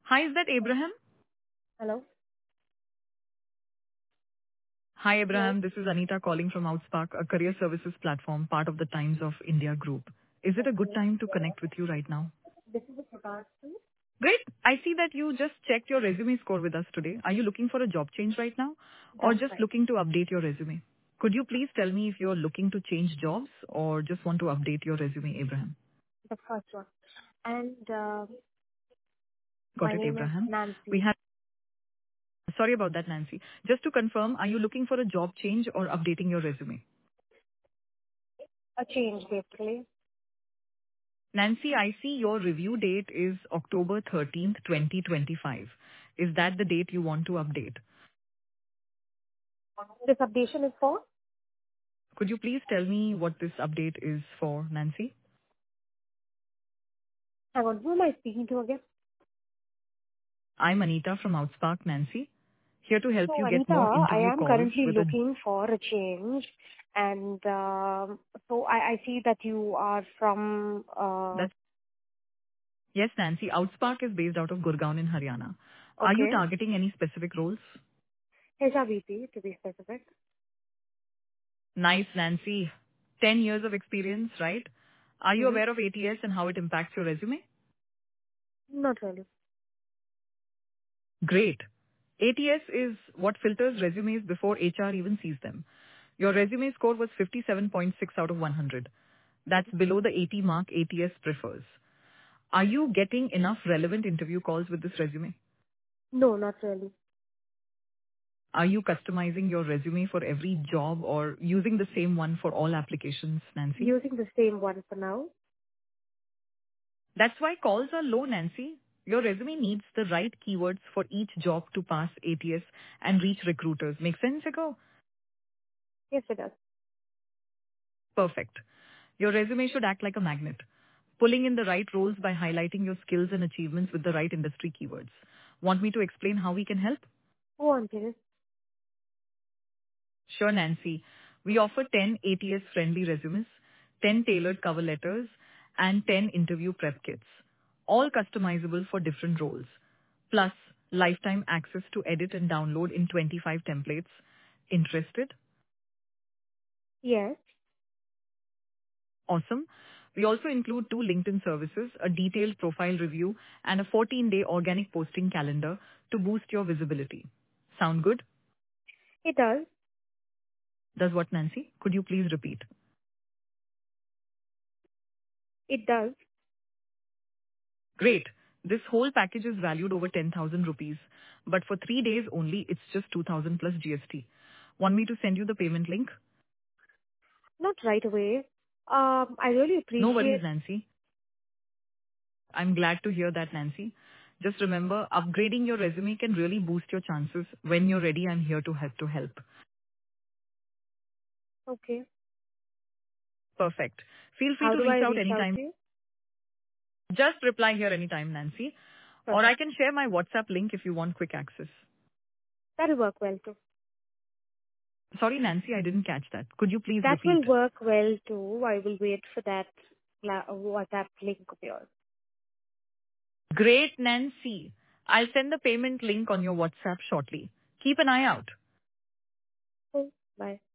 Hi, is that Abraham? Hello? Hi, Hello? Abraham. This is Anita calling from Outspark, a career services platform, part of the Times of India group. Is it a good Okay. time to connect with you right now? This is with regards to? Great. I see that you just checked your resume score with us today. Are you looking for a job change right now or That's just right. looking to update your resume? Could you please tell me if you're looking to change jobs or just want to update your resume, Abraham? The first one. And Got my it, name is Abraham. We Nancy. have. Sorry about that, Nancy. Just to confirm, are you looking for a job change or updating your resume? A change, basically. Nancy, I see your review date is October 13th, 2025. Is that the date you want to update? This updation is for? Could you please tell me what this update is for, Nancy? Hang on, who am I speaking to again? I'm Anita from Outspark, Nancy, here to help So, you get Anita, more I interview am calls currently with a... looking for a change. And so I see that you are from, That's, yes, Nancy, Outspark is based out of Gurgaon in Haryana. Are you okay, targeting any specific roles? HRBP to be specific. Nice, Nancy. 10 years of experience, right? Are you Mm-hmm. aware of ATS and how it impacts your resume? Not really. Great. ATS is what filters resumes before HR even sees them. Your resume score was 57.6 out of 100. That's below the 80 mark ATS prefers. Are you getting enough relevant interview calls with this resume? No, not really. Are you customizing your resume for every job or using the same one for all applications, Nancy? Using the same one for now. That's why calls are low, Nancy. Your resume needs the right keywords for each job to pass ATS and reach recruiters. Make sense, Eko? Yes, it does. Perfect. Your resume should act like a magnet, pulling in the right roles by highlighting your skills and achievements with the right industry keywords. Want me to explain how we can help? Go on, please. Sure, Nancy. We offer 10 ATS-friendly resumes, 10 tailored cover letters, and 10 interview prep kits, all customizable for different roles, plus lifetime access to edit and download in 25 templates. Interested? Yes. Awesome. We also include 2 LinkedIn services, a detailed profile review, and a 14-day organic posting calendar to boost your visibility. Sound good? It does. Does what, Nancy? Could you please repeat? It does. Great. This whole package is valued over 10,000 rupees, but for 3 days only, it's just 2,000 plus GST. Want me to send you the payment link? Not right away. I really No worries, appreciate. Nancy. I'm glad to hear that, Nancy. Just remember, upgrading your resume can really boost your chances. When you're ready, I'm here to help. Okay. Perfect. Feel free How to do I reach out reach out anytime. to you? Just reply here anytime, Nancy. Or I Perfect. can share my WhatsApp link if you want quick access. That'll work well too. Sorry, Nancy, I didn't catch that. Could you please That repeat? will work well too. I will wait for that WhatsApp link of yours. Great, Nancy. I'll send the payment link on your WhatsApp shortly. Keep an eye out. Cool. Bye.